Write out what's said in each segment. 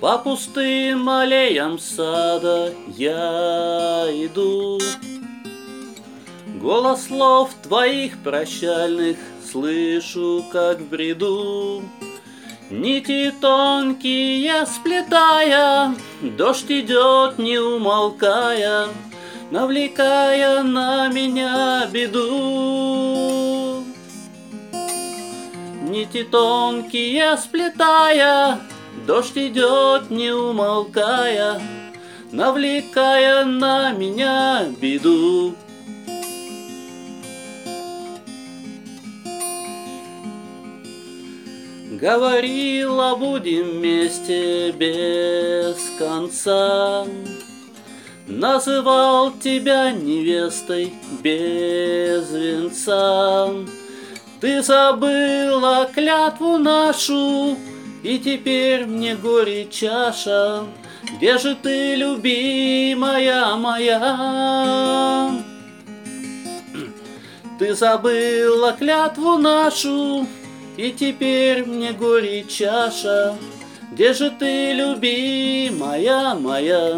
По пустым аллеям сада я иду, голос слов твоих прощальных слышу, как в бреду. Нити тонкие сплетая, дождь идет, не умолкая, навлекая на меня беду. Нити тонкие сплетая, дождь идет, не умолкая, навлекая на меня беду. Говорила, будем вместе без конца, называл тебя невестой без венца. Ты забыла клятву нашу, и теперь мне горе чаша. Где же ты, любимая моя? Ты забыла клятву нашу, и теперь мне горе чаша. Где же ты, любимая моя?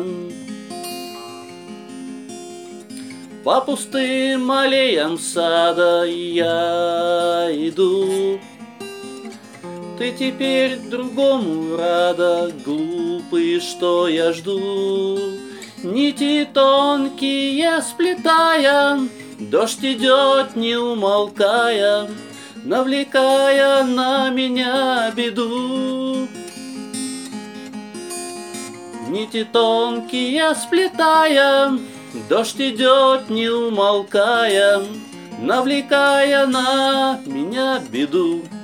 По пустым аллеям сада я иду. Ты теперь другому рада, глупый, что я жду. Нити тонкие сплетая, дождь идет, не умолкая, навлекая на меня беду. Нити тонкие сплетая, дождь идет, не умолкая, навлекая на меня беду.